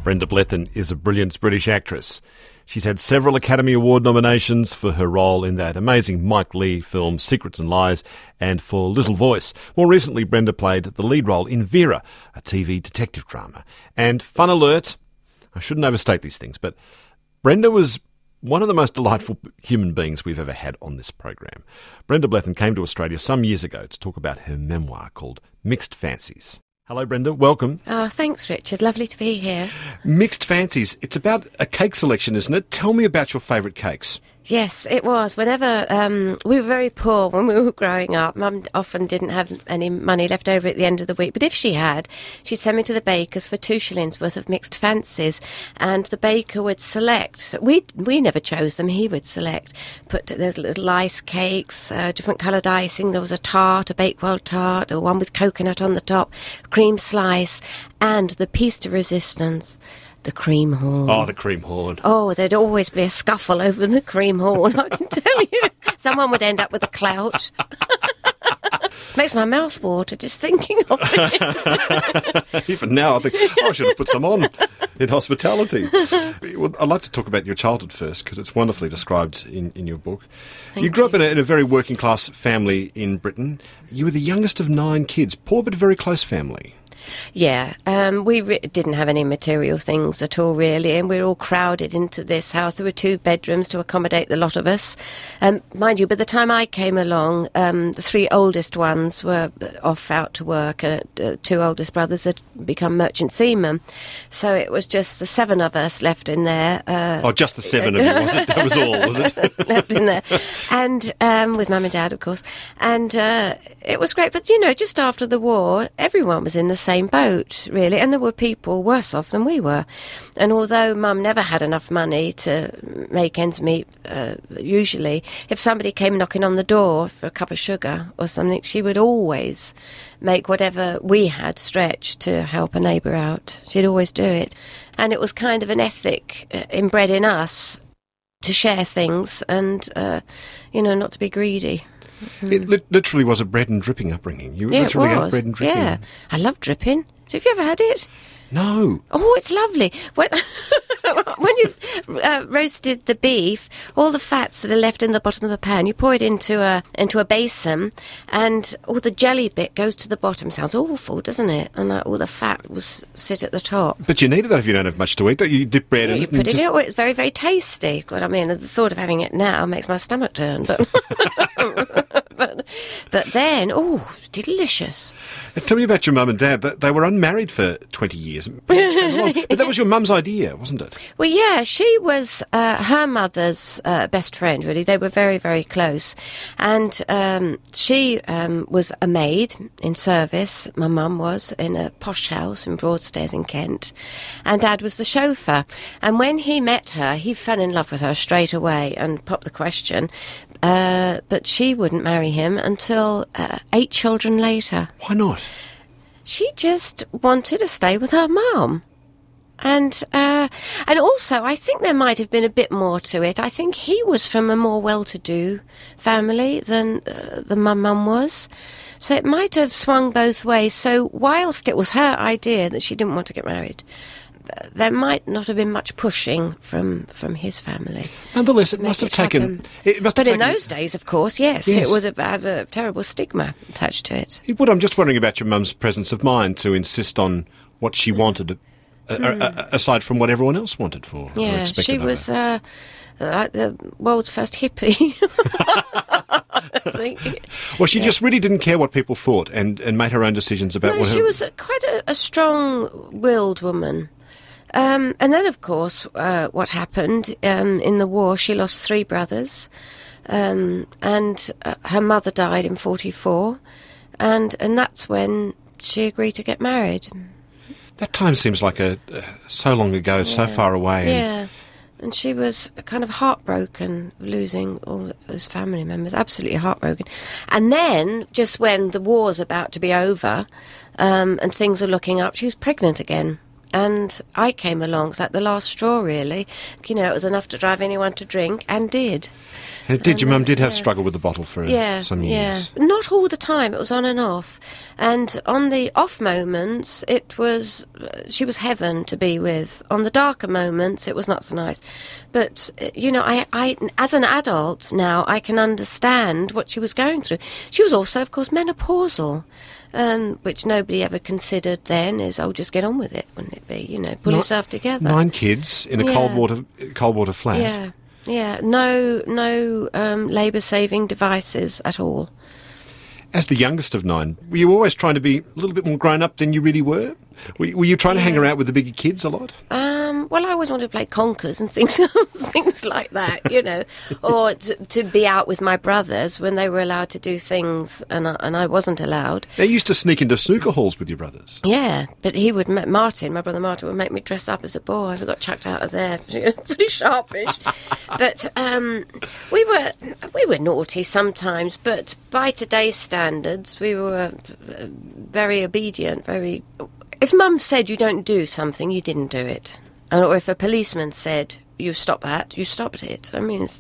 Brenda Blethyn is a brilliant British actress. She's had several Academy Award nominations for her role in that amazing Mike Leigh film Secrets and Lies and for Little Voice. More recently, Brenda played the lead role in Vera, a TV detective drama. And fun alert, I shouldn't overstate these things, but Brenda was one of the most delightful human beings we've ever had on this program. Brenda Blethyn came to Australia some years ago to talk about her memoir called Mixed Fancies. Hello, Brenda. Welcome. Oh, thanks, Richard. Lovely to be here. Mixed Fancies. It's about a cake selection, isn't it? Tell me about your favourite cakes. Yes, it was. Whenever we were very poor when we were growing up. Mum often didn't have any money left over at the end of the week. But if she had, she'd send me to the baker's for 2 shillings worth of mixed fancies. And the baker would select. We never chose them. He would select. There's little ice cakes, different coloured icing. There was a tart, a Bakewell tart, the one with coconut on the top, cream slice, and the piece de resistance. The cream horn. Oh, the cream horn. Oh, there'd always be a scuffle over the cream horn, I can tell you. Someone would end up with a clout. Makes my mouth water just thinking of it. Even now, I think, I should have put some on in hospitality. Well, I'd like to talk about your childhood first, because it's wonderfully described in your book. You grew up in a very working-class family in Britain. You were the youngest of 9 kids. Poor but very close family. Yeah, we didn't have any material things at all, really, and we were all crowded into this house. There were 2 bedrooms to accommodate the lot of us. Mind you, by the time I came along, the 3 oldest ones were off out to work, and 2 oldest brothers had become merchant seamen. So it was just the 7 of us left in there. Just the 7 of you, was it? That was all, was it? Left in there. And with Mum and Dad, of course. And it was great. But, just after the war, everyone was in the same boat, really, and there were people worse off than we were. And although Mum never had enough money to make ends meet, usually, if somebody came knocking on the door for a cup of sugar or something, she would always make whatever we had stretch to help a neighbour out. She'd always do it. And it was kind of an ethic inbred in us to share things and, not to be greedy. It literally was a bread and dripping upbringing. You literally had bread and dripping. Yeah, I love dripping. Have you ever had it? No. Oh, it's lovely. When you've roasted the beef, all the fats that are left in the bottom of the pan, you pour it into a basin, and all the jelly bit goes to the bottom. Sounds awful, doesn't it? And all the fat will sit at the top. But you need that if you don't have much to eat. Don't you dip bread in it? You put it in. It's very, very tasty. God, I mean, the thought of having it now makes my stomach turn. But but then, delicious. Tell me about your mum and dad. They were unmarried for 20 years. But that was your mum's idea, wasn't it? Well, yeah, she was her mother's best friend, really. They were very, very close. And she was a maid in service. My mum was in a posh house in Broadstairs in Kent. And Dad was the chauffeur. And when he met her, he fell in love with her straight away and popped the question. But she wouldn't marry him until 8 children later. Why not? She just wanted to stay with her mum. And also, I think there might have been a bit more to it. I think he was from a more well-to-do family than my mum was. So it might have swung both ways. So whilst it was her idea that she didn't want to get married, there might not have been much pushing from his family. Nonetheless, it must have taken... But in those days, of course, yes. It would have a terrible stigma attached to it. It would. I'm just wondering about your mum's presence of mind to insist on what she wanted, aside from what everyone else wanted for. Yeah, she was like the world's first hippie. I think. Well, she just really didn't care what people thought and made her own decisions about what she was quite a strong-willed woman. And then, of course, what happened in the war, she lost 3 brothers, and her mother died in 1944, and that's when she agreed to get married. That time seems like so long ago, so far away. Yeah, and she was kind of heartbroken, losing all those family members, absolutely heartbroken. And then, just when the war's about to be over and things are looking up, she was pregnant again. And I came along, it's like the last straw, really. It was enough to drive anyone to drink, and did. And it did. Your mum did have struggle with the bottle for some years. Yeah, not all the time. It was on and off. And on the off moments, she was heaven to be with. On the darker moments, it was not so nice. But, I as an adult now, I can understand what she was going through. She was also, of course, menopausal. Which nobody ever considered then is, just get on with it, wouldn't it be? Pull yourself together. 9 kids in a cold water flat. Yeah. No labour-saving devices at all. As the youngest of 9, were you always trying to be a little bit more grown up than you really were? Were you trying to hang around with the bigger kids a lot? Well, I always wanted to play conkers and things like that, or to be out with my brothers when they were allowed to do things and I wasn't allowed. They used to sneak into snooker halls with your brothers. Yeah, but my brother Martin would make me dress up as a boy. I got chucked out of there. Pretty sharpish. But we were naughty sometimes, but by today's standards, we were very obedient, very... If Mum said you don't do something, you didn't do it. Or if a policeman said, you stop that, you stopped it. I mean,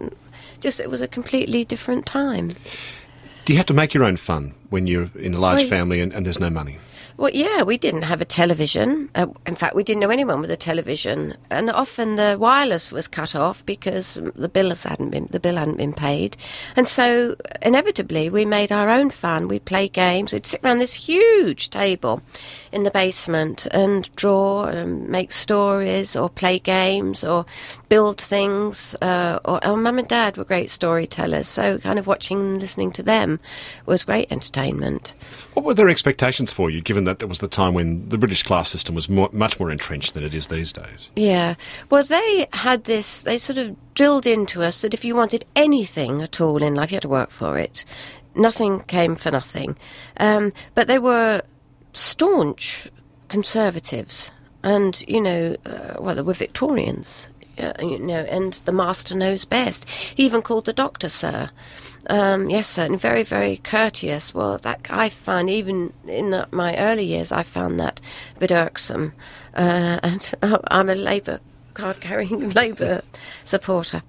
it was a completely different time. Do you have to make your own fun when you're in a large family and there's no money? Well, yeah, we didn't have a television. In fact, we didn't know anyone with a television. And often the wireless was cut off because the bill hadn't been paid. And so, inevitably, we made our own fun. We'd play games. We'd sit around this huge table in the basement and draw and make stories or play games or build things. Or Mum and Dad were great storytellers, so kind of watching and listening to them was great entertainment. What were their expectations for you, given that there was the time when the British class system was much more entrenched than it is these days? Yeah. Well, they sort of drilled into us that if you wanted anything at all in life, you had to work for it. Nothing came for nothing. But they were staunch conservatives and, they were Victorians. And the master knows best. He even called the doctor sir. Yes, sir, and very, very courteous. Well, that I found, even in my early years, I found that a bit irksome. And I'm a Labour card-carrying Labour supporter.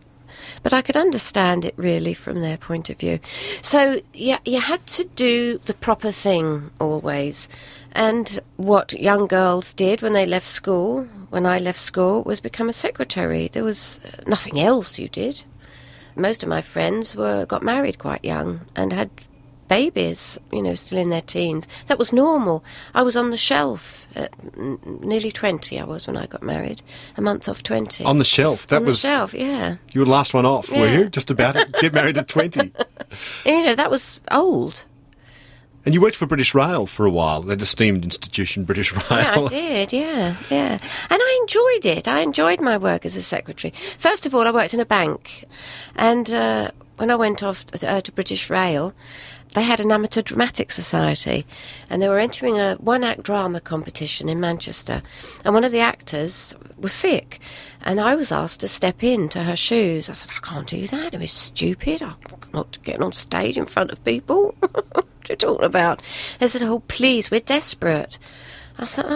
But I could understand it, really, from their point of view. So, yeah, you had to do the proper thing, always. And what young girls did when I left school, was become a secretary. There was nothing else you did. Most of my friends got married quite young and had babies, still in their teens. That was normal. I was on the shelf at nearly 20, I was when I got married. A month off 20. On the shelf? On the shelf, yeah. You were the last one off, were you? Just about to get married at 20. That was old. And you worked for British Rail for a while, that esteemed institution, British Rail. Yeah, I did, yeah. And I enjoyed it. I enjoyed my work as a secretary. First of all, I worked in a bank. And when I went off to British Rail, they had an amateur dramatic society. And they were entering a one-act drama competition in Manchester. And one of the actors was sick. And I was asked to step into her shoes. I said, I can't do that. It was stupid. I'm not getting on stage in front of people. What are you talking about? They said, oh, please, we're desperate. I thought,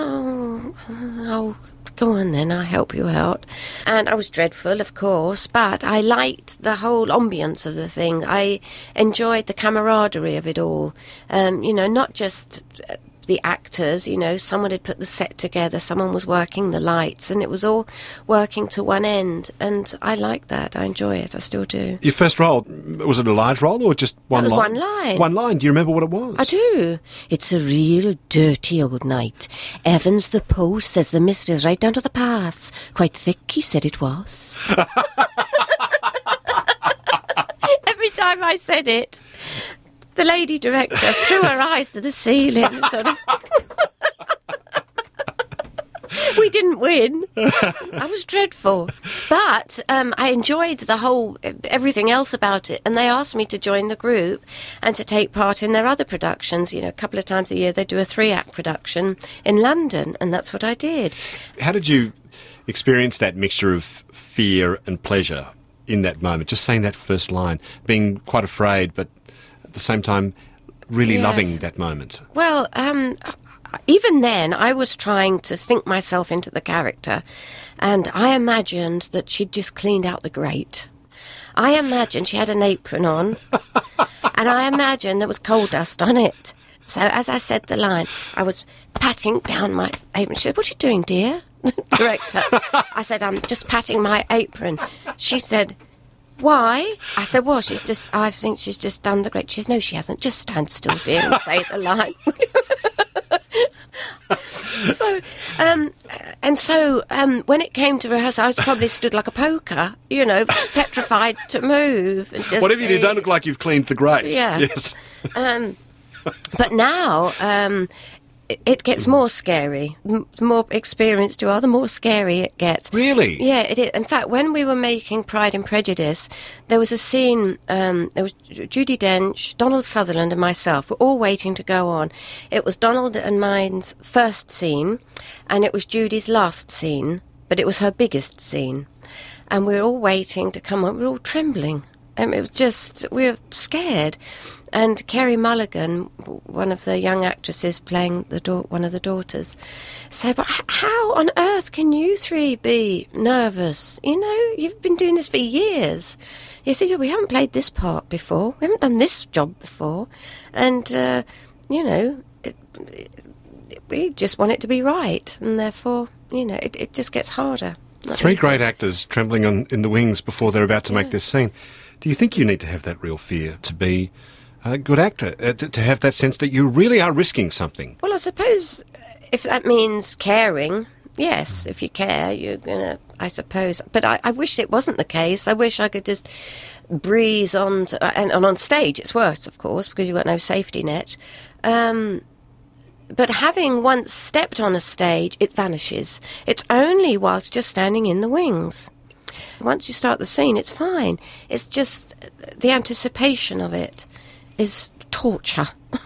oh, go on then, I'll help you out. And I was dreadful, of course, but I liked the whole ambience of the thing. I enjoyed the camaraderie of it all. Not just the actors, someone had put the set together, someone was working the lights, and it was all working to one end. And I like that. I enjoy it. I still do. Your first role, was it a large role or just one line? One line. One line. Do you remember what it was? I do. It's a real dirty old night. Evans the post says the mist is right down to the pass. Quite thick, he said it was. Every time I said it, the lady director threw her eyes to the ceiling, sort of. We didn't win. I was dreadful. But I enjoyed everything else about it. And they asked me to join the group and to take part in their other productions. A couple of times a year they do a 3-act production in London. And that's what I did. How did you experience that mixture of fear and pleasure in that moment? Just saying that first line, being quite afraid, but at the same time really loving that moment. Well, even then, I was trying to think myself into the character, and I imagined that she'd just cleaned out the grate. I imagined she had an apron on, and I imagined there was coal dust on it. So as I said the line, I was patting down my apron. She said, "What are you doing, dear?" Director. I said, "I'm just patting my apron." She said, "Why?" I said, "Well, I think she's just done the grate." She says, "No, she hasn't. Just stand still, dear, and say the line." So, when it came to rehearsal, I was probably stood like a poker, petrified to move. And just Whatever you do, don't look like you've cleaned the grate. Yeah. Yes. But now, it gets more scary. The more experienced you are, the more scary it gets. Really? Yeah, it is. In fact, when we were making Pride and Prejudice, there was a scene, there was Judi Dench, Donald Sutherland and myself were all waiting to go on. It was Donald and mine's first scene, and it was Judy's last scene, but it was her biggest scene. And we were all waiting to come on. We were all trembling. It was just, we were scared. And Kerry Mulligan, one of the young actresses playing one of the daughters, said, "But how on earth can you three be nervous? You've been doing this for years." He said, "Yeah, we haven't played this part before. We haven't done this job before. And, we just want it to be right. And therefore, it just gets harder." Three great actors trembling in the wings before they're about to make this scene. Do you think you need to have that real fear to be a good actor, to have that sense that you really are risking something? Well, I suppose if that means caring, yes, if you care, you're going to, I suppose. But I wish it wasn't the case. I wish I could just breeze on, and on stage it's worse, of course, because you've got no safety net. But having once stepped on a stage, it vanishes. It's only whilst just standing in the wings. Once you start the scene, it's fine. It's just the anticipation of it is torture.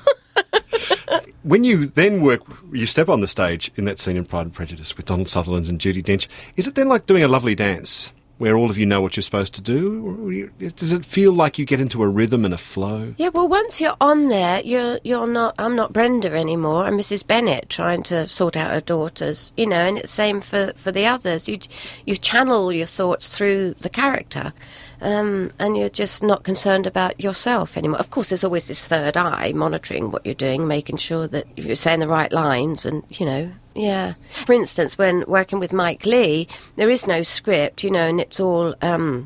When you then you step on the stage in that scene in Pride and Prejudice with Donald Sutherland and Judi Dench, is it then like doing a lovely dance where all of you know what you're supposed to do? Does it feel like you get into a rhythm and a flow? Yeah, well, once you're on there, you're not. I'm not Brenda anymore. I'm Mrs. Bennet trying to sort out her daughters. And it's the same for the others. You channel your thoughts through the character, and you're just not concerned about yourself anymore. Of course, there's always this third eye monitoring what you're doing, making sure that you're saying the right lines, and Yeah. For instance, when working with Mike Leigh, there is no script, and it's all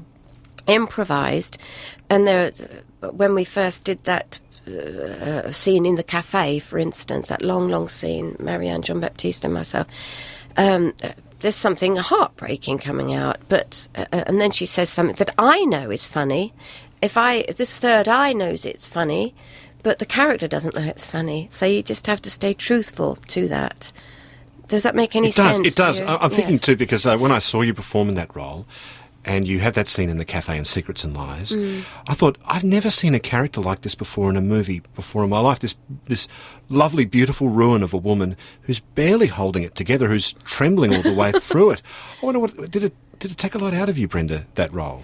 improvised. And when we first did that scene in the cafe, for instance, that long scene, Marianne, Jean-Baptiste and myself, there's something heartbreaking coming out. But and then she says something that I know is funny. If this third eye knows it's funny, but the character doesn't know it's funny. So you just have to stay truthful to that. Does that make any sense? It does. I'm thinking Yes. too, because when I saw you perform in that role, and you had that scene in the cafe in Secrets and Lies, I thought, I've never seen a character like this before in a movie before in my life. This lovely, beautiful ruin of a woman who's barely holding it together, who's trembling all the way through it. I wonder, did it take a lot out of you, Brenda, that role?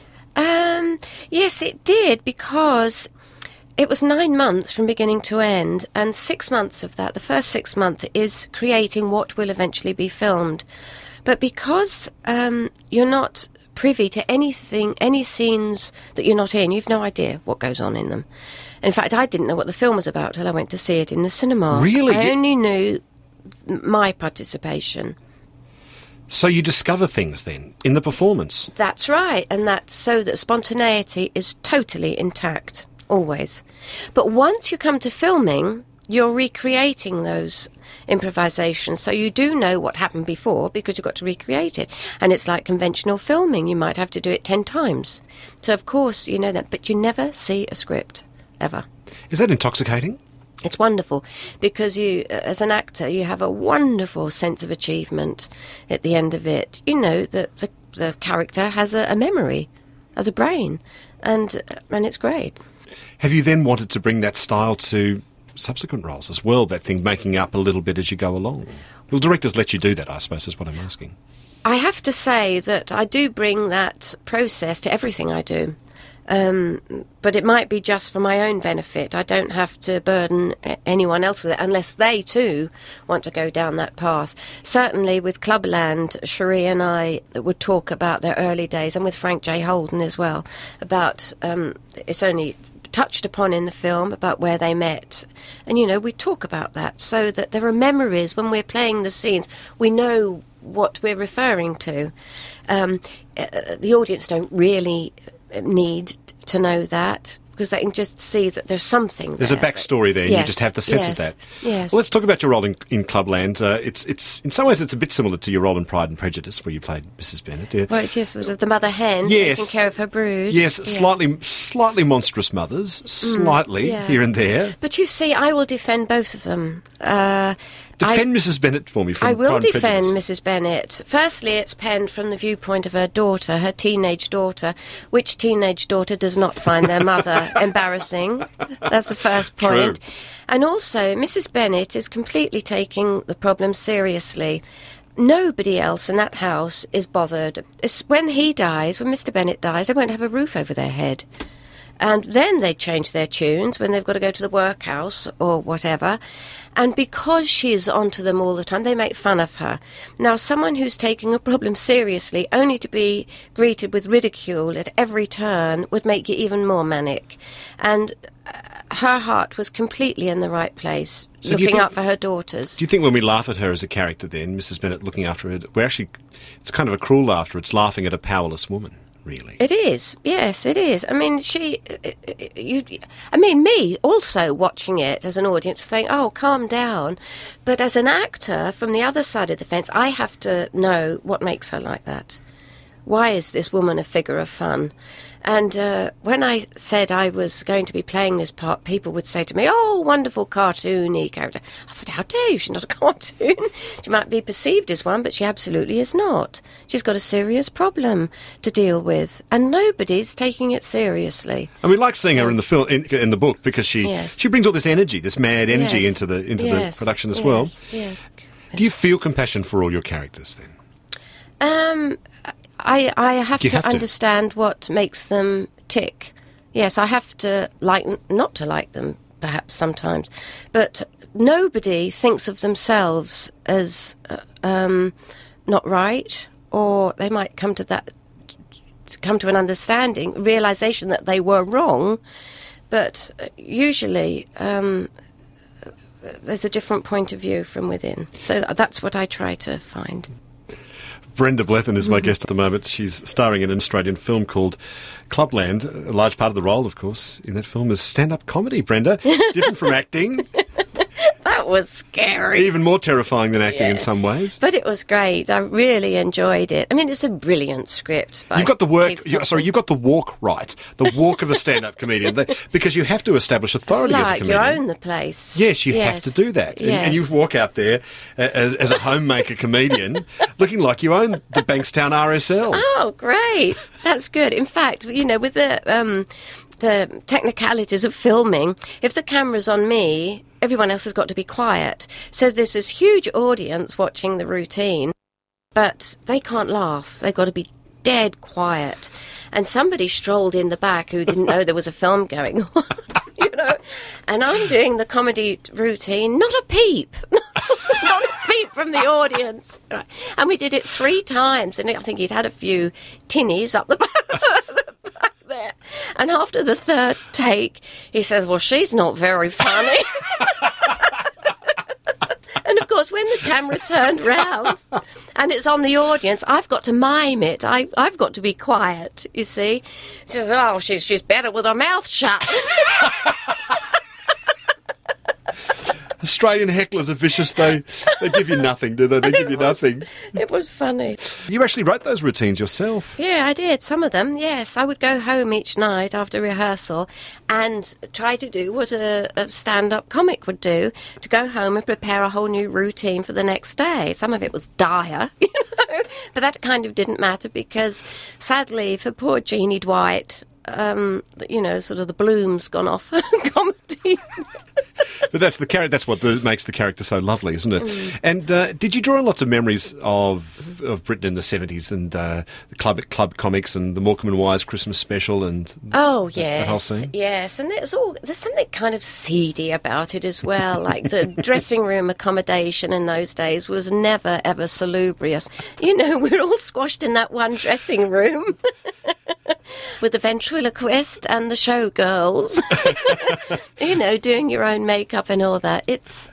Yes, it did, because it was 9 months from beginning to end, and 6 months of that, the first 6 months, is creating what will eventually be filmed. But because you're not privy to anything, any scenes that you're not in, you've no idea what goes on in them. In fact, I didn't know what the film was about till I went to see it in the cinema. Really? I only knew my participation. So you discover things then in the performance. That's right, and that's so that spontaneity is totally intact. Always. But once you come to filming, you're recreating those improvisations. So you do know what happened before because you've got to recreate it. And it's like conventional filming. You might have to do it 10 times. So, of course, you know that. But you never see a script, ever. Is that intoxicating? It's wonderful because you, as an actor, you have a wonderful sense of achievement at the end of it. You know that the character has a memory, has a brain, and it's great. Have you then wanted to bring that style to subsequent roles as well, that thing making up a little bit as you go along? Will directors let you do that, I suppose, is what I'm asking. I have to say that I do bring that process to everything I do. But it might be just for my own benefit. I don't have to burden anyone else with it unless they too want to go down that path. Certainly with Clubland, Cherie and I would talk about their early days, and with Frank J. Holden as well, about it's only touched upon in the film about where they met. And, we talk about that so that there are memories when we're playing the scenes. We know what we're referring to. The audience don't really need to know that, because they can just see that there's something There's a backstory there, and you just have the sense of that. Yes. Well, let's talk about your role in Clubland. It's in some ways it's a bit similar to your role in Pride and Prejudice, where you played Mrs. Bennet. Well, it's just sort of the mother hen taking care of her brood. Yes, slightly monstrous mothers, slightly here and there. But you see, I will defend both of them. Defend Mrs. Bennet for me from I will Pride and defend Prejudice. Mrs. Bennet. Firstly, it's penned from the viewpoint of her daughter, her teenage daughter. Which teenage daughter does not find their mother embarrassing? That's the first point. True. And also, Mrs. Bennet is completely taking the problem seriously. Nobody else in that house is bothered. When he dies, when Mr. Bennet dies, they won't have a roof over their head. And then they change their tunes when they've got to go to the workhouse or whatever. And because she's onto them all the time, they make fun of her. Now, someone who's taking a problem seriously, only to be greeted with ridicule at every turn, would make you even more manic. And her heart was completely in the right place, looking out for her daughters. Do you think when we laugh at her as a character then, Mrs. Bennet looking after her, it's kind of a cruel laughter, it's laughing at a powerless woman? Really? It is. Yes, it is. I mean, me also watching it as an audience saying, oh, calm down. But as an actor from the other side of the fence, I have to know what makes her like that. Why is this woman a figure of fun? And when I said I was going to be playing this part, people would say to me, oh, wonderful cartoony character. I said, how dare you? She's not a cartoon. She might be perceived as one, but she absolutely is not. She's got a serious problem to deal with, and nobody's taking it seriously. And we like seeing her in the film, in the book, because she brings all this energy, this mad energy into the production as well. Yes. Do you feel compassion for all your characters then? I have to understand what makes them tick. Yes, I have to not to like them, perhaps sometimes. But nobody thinks of themselves as not right, or they might come to an understanding, realization that they were wrong. But usually there's a different point of view from within. So that's what I try to find. Brenda Blethyn is my guest at the moment. She's starring in an Australian film called Clubland. A large part of the role, of course, in that film is stand-up comedy, Brenda. Different from acting. That was scary. Even more terrifying than acting in some ways. But it was great. I really enjoyed it. I mean, it's a brilliant script. You've got the you've got the walk right. The walk of a stand-up comedian. Because you have to establish authority as a comedian. You own the place. Yes, you have to do that. Yes. And you walk out there as a homemaker comedian looking like you own the Bankstown RSL. Oh, great. That's good. In fact, with the technicalities of filming, if the camera's on me, everyone else has got to be quiet. So there's this huge audience watching the routine, but they can't laugh. They've got to be dead quiet. And somebody strolled in the back who didn't know there was a film going on, and I'm doing the comedy routine, not a peep. Not a peep from the audience. Right. And we did it 3 times, and I think he'd had a few tinnies up the back there. And after the 3rd take, he says, well, she's not very funny. And of course, when the camera turned round and it's on the audience, I've got to mime it. I've got to be quiet, you see. She says, oh, she's better with her mouth shut. Australian hecklers are vicious. They give you nothing, do they? They give you nothing. It was funny. You actually wrote those routines yourself? Yeah, I did. Some of them, yes. I would go home each night after rehearsal and try to do what a stand-up comic would do, to go home and prepare a whole new routine for the next day. Some of it was dire, but that kind of didn't matter because, sadly, for poor Jeannie Dwight, sort of the bloom's gone off comedy. But that's the character. That's what makes the character so lovely, isn't it? And did you draw on lots of memories of Britain in the 70s and the club comics and the Morecambe and Wise Christmas special and yes, the whole scene? Yes, and there's something kind of seedy about it as well. Like the dressing room accommodation in those days was never ever salubrious. We're all squashed in that one dressing room. With the ventriloquist and the showgirls, doing your own makeup and all that. It's,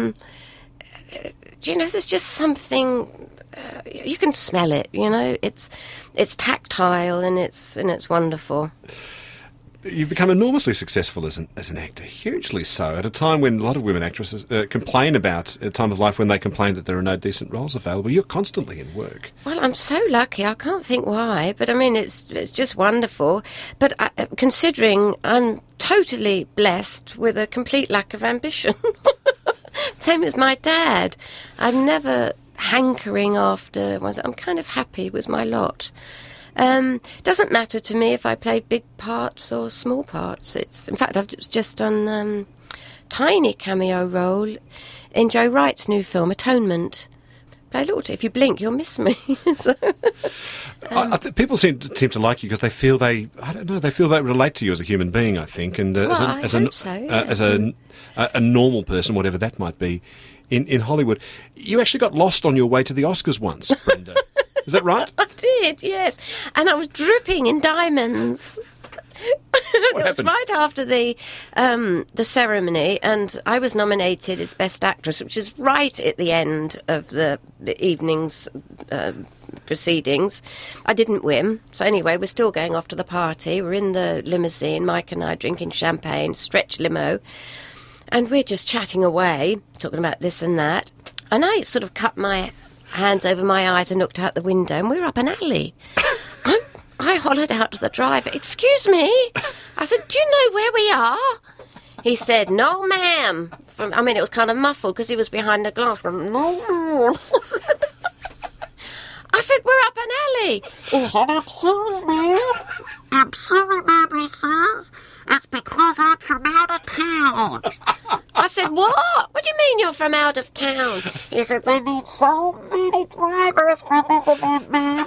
there's just something, you can smell it, it's tactile and it's wonderful. You've become enormously successful as an actor, hugely so, at a time when a lot of women actresses complain about a time of life when they complain that there are no decent roles available. You're constantly in work. Well, I'm so lucky. I can't think why, but I mean, it's just wonderful. But considering I'm totally blessed with a complete lack of ambition, same as my dad. I'm never hankering after. I'm kind of happy with my lot. Doesn't matter to me if I play big parts or small parts. In fact, I've just done tiny cameo role in Joe Wright's new film Atonement. Play a little. If you blink, you'll miss me. So, people seem to like you because they feel they relate to you as a human being. I think, and as a normal person, whatever that might be, in Hollywood, you actually got lost on your way to the Oscars once, Brenda. Is that right? I did, yes. And I was dripping in diamonds. It was right after the ceremony, and I was nominated as Best Actress, which is right at the end of the evening's proceedings. I didn't win. So anyway, we're still going off to the party. We're in the limousine, Mike and I drinking champagne, stretch limo, and we're just chatting away, talking about this and that. And I sort of cut my hands over my eyes and looked out the window, and we were up an alley. I hollered out to the driver, "Excuse me." I said, "Do you know where we are?" He said, "No, ma'am." It was kind of muffled because he was behind the glass. "No, ma'am." I said, "We're up an alley." "Oh, I'm sorry, ma'am. I'm sorry, ma'am," he says. "It's because I'm from out of town." I said, "What? What do you mean you're from out of town?" He said, "They need so many drivers for this event, ma'am."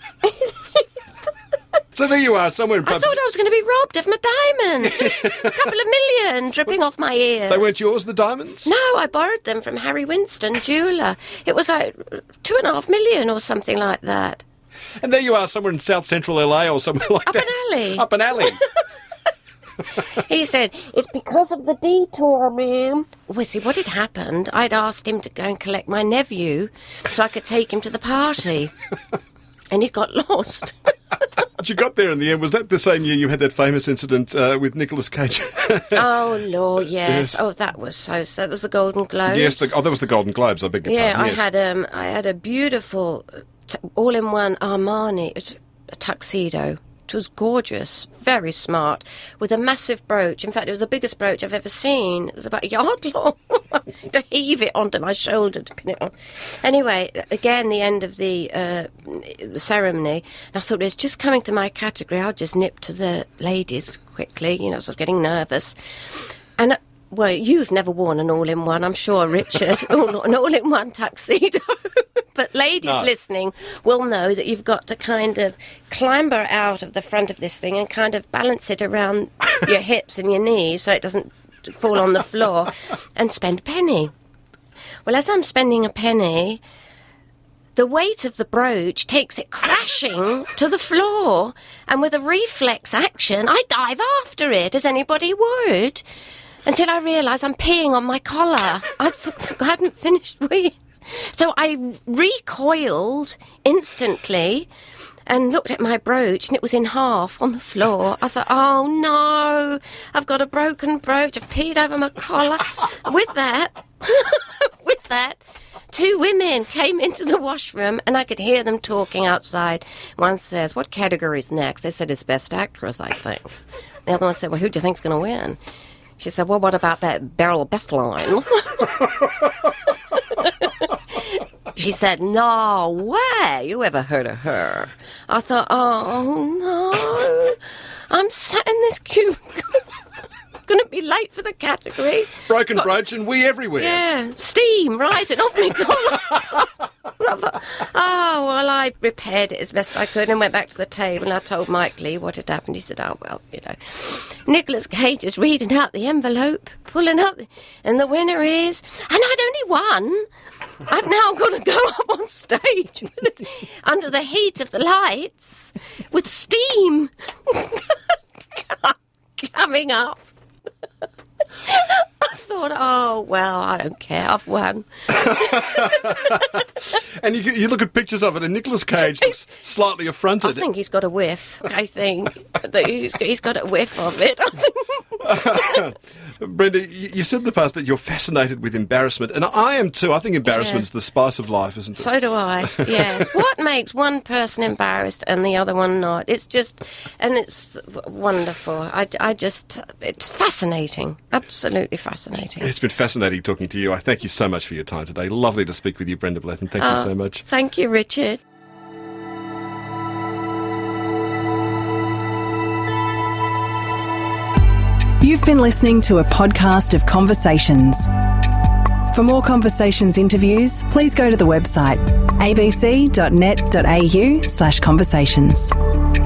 So there you are, somewhere in I thought I was going to be robbed of my diamonds. A couple of million dripping off my ears. They weren't yours, the diamonds? No, I borrowed them from Harry Winston, jeweller. It was like 2.5 million or something like that. And there you are, somewhere in South Central LA or somewhere like that. Up an alley. Up an alley. He said, "It's because of the detour, ma'am." Well, see, what had happened, I'd asked him to go and collect my nephew so I could take him to the party. And he got lost. But you got there in the end. Was that the same year you had that famous incident with Nicolas Cage? Oh, Lord, yes. Oh, that was so sad. That was the Golden Globes. Yes, that was the Golden Globes, I beg your pardon. Yeah, I had a beautiful all-in-one Armani tuxedo. It was gorgeous, very smart, with a massive brooch. In fact, it was the biggest brooch I've ever seen. It was about a yard long. To heave it onto my shoulder to pin it on. Anyway, again, the end of the ceremony, and I thought, it's just coming to my category. I'll just nip to the ladies quickly, so I was getting nervous. And, well, you've never worn an all-in-one, I'm sure, Richard, an all-in-one tuxedo. But ladies listening will know that you've got to kind of clamber out of the front of this thing and kind of balance it around your hips and your knees so it doesn't fall on the floor, and spend a penny. Well, as I'm spending a penny, the weight of the brooch takes it crashing to the floor, and with a reflex action, I dive after it, as anybody would, until I realise I'm peeing on my collar. I hadn't finished weeing. So I recoiled instantly and looked at my brooch, and it was in half on the floor. I thought, oh no, I've got a broken brooch, I've peed over my collar. With that, two women came into the washroom, and I could hear them talking outside. One says, "What category's next?" They said, "It's Best Actress, I think." The other one said, "Well, who do you think's going to win?" She said, "Well, what about that Beryl Bethline?" She said, "No way, you ever heard of her?" I thought, oh no, I'm sat in this cubicle. Going to be late for the category. Broken brooch and wee everywhere. Yeah, steam rising off me collar. So I thought, oh, well, I repaired it as best I could and went back to the table and I told Mike Leigh what had happened. He said, oh, well, you know, Nicolas Cage is reading out the envelope, pulling up, and the winner is... And I'd only won. I've now got to go up on stage under the heat of the lights with steam coming up. I thought, oh, well, I don't care, I've won. And you look at pictures of it, and Nicolas Cage looks slightly affronted. I think he's got a whiff. I think that he's got a whiff of it. Brenda, you said in the past that you're fascinated with embarrassment, and I am too. I think embarrassment's the spice of life, isn't it? So do I, yes. What makes one person embarrassed and the other one not? It's just, and it's wonderful. It's fascinating, absolutely fascinating. It's been fascinating talking to you. I thank you so much for your time today. Lovely to speak with you, Brenda Blethyn. Thank you so much. Thank you, Richard. You've been listening to a podcast of Conversations. For more Conversations interviews, please go to the website abc.net.au/conversations.